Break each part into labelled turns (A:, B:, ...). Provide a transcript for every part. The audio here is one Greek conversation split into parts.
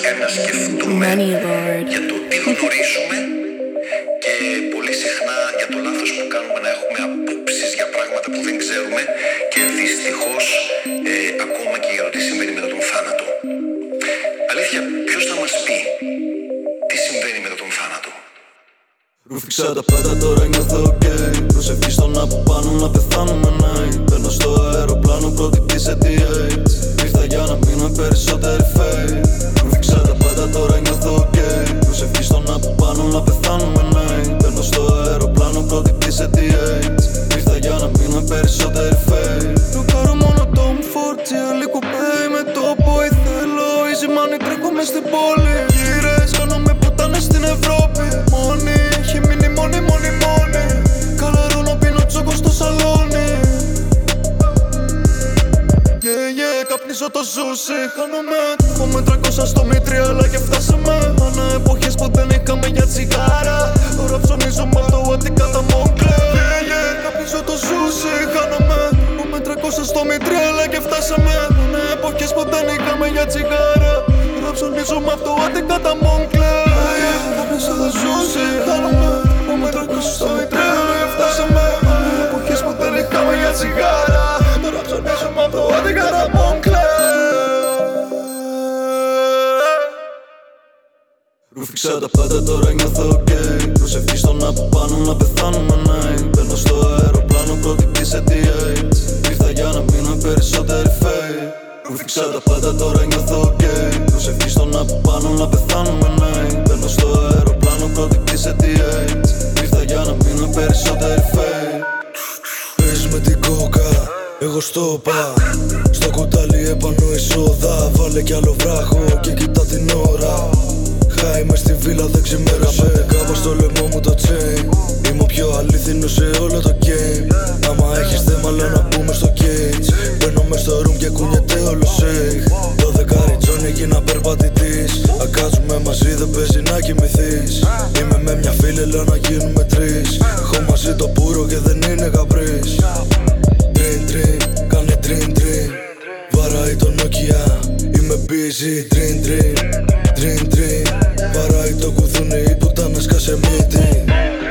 A: να σκεφτούμε για το τι γνωρίζουμε και πολύ συχνά για το λάθος που κάνουμε να έχουμε απόψεις για πράγματα που δεν ξέρουμε και δυστυχώς ακόμα και για το τι συμβαίνει μετά τον θάνατο. Αλήθεια, ποιος θα μας πει τι συμβαίνει μετά τον θάνατο?
B: Ρούφηξα τα πάντα, τώρα νιώθω ok. Προσευχή στον από πάνω να πεθάνουμε night. Μπαίνω στο αεροπλάνο πρώτη PCTH. Ήρθα για να μείνω περισσότεροι fake. Ρούφηξα τα πάντα, τώρα νιώθω ok. Προσευχή στον από πάνω να πεθάνουμε night. Μπαίνω στο αεροπλάνο πρώτη PCTH. Ήρθα για να μείνω περισσότεροι fake. Ρουκάρω μόνο Tom Ford, λίγο pay με το boy θέλω. Easy money τρέχω μες στην πόλη. Γύρες κάνομαι πουτάνες στην Ευρώπη. Μόνοι έχει μείνει μόνοι. Καλαρώνω πίνω τσόκο στο σαλόνι. Καπνίζω το ζούσι, χάνομαι. Έχουμε 300 στο μήτρια αλλά και φτάσαμε. Ανά εποχές που δεν είχαμε για τσιγάρα. Τώρα ψωνίζουμε από το Αττικά τα Moncler. Καπνίζω το ζούσι, χάνομαι. Έχουμε 300 στο μήτρια αλλά και φτάσαμε. Ανά εποχές που δεν είχαμε για τσιγάρα. Τώρα ψωνίζουμε από το Αττικά τα Moncler. Καπνίζω το ζούσι, χάνομαι. Έχουμε 300 στο μήτρια αλλά και φτάσαμε. Ανά εποχές που δεν είχαμε για τσιγάρα. Τώρα ψωνίζουμε από το Αττικά τα Moncler. Ρούφηξα τα πάντα, τώρα νιώθω ok. Προσευχή στον από πάνω να πεθάνουμε night. Μπαίνω στο αεροπλάνο πρώτη PCTH. Ήρθα για να μείνω περισσότεροι fake. Ρούφηξα τα πάντα, τώρα νιώθω ok. Προσευχή στον από πάνω να πεθάνουμε night. Μπαίνω στο αεροπλάνο πρώτη PCTH. Ήρθα για να μείνω περισσότεροι fake. Πες με την κόκα, εγώ στο πα. Στο κουτάλι επάνω εισόδα. Βάλε κι άλλο βράχο και κοίτα την ώρα. Χάι μες στη βίλα δεν ξημέρωσε. Κάπως στο λαιμό μου το chain. Είμαι ο πιο αληθινός σε όλο το game. Άμα έχεις θέμα λέω να μπούμε στο cage. Μπαίνω μες στο room και κουνιέται όλο shake. Το δεκάρι τζόνι έγινα περπατητής. Αγκάζουμε μαζί δεν παίζει να κοιμηθείς. Είμαι με μια φίλη λέω να γίνουμε τρεις. Έχω μαζί το πουρο και δεν είναι γαμπρής. Dream, κάνε dream. Βαράει το Nokia, είμαι busy. Dream, βαράει το κουδούνι που τα να σκάσε μύτη.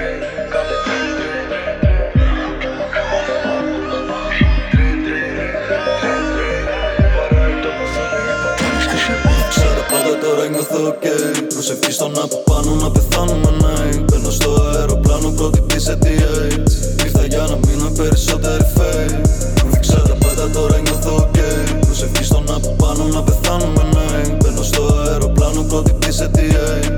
B: Ξέρω πάντα, τώρα νιώθω ok. Προσευχή στον από πάνω να πεθάνουμε night. Μπαίνω στο αεροπλάνο πρώτη PCTH. Ήρθα για να μείνω περισσότεροι fake. Ρούφηξα τα πάντα, τώρα νιώθω ok. Προσευχή στον από πάνω να πεθάνουμε night. Μπαίνω στο αεροπλάνο πρώτη PCTH.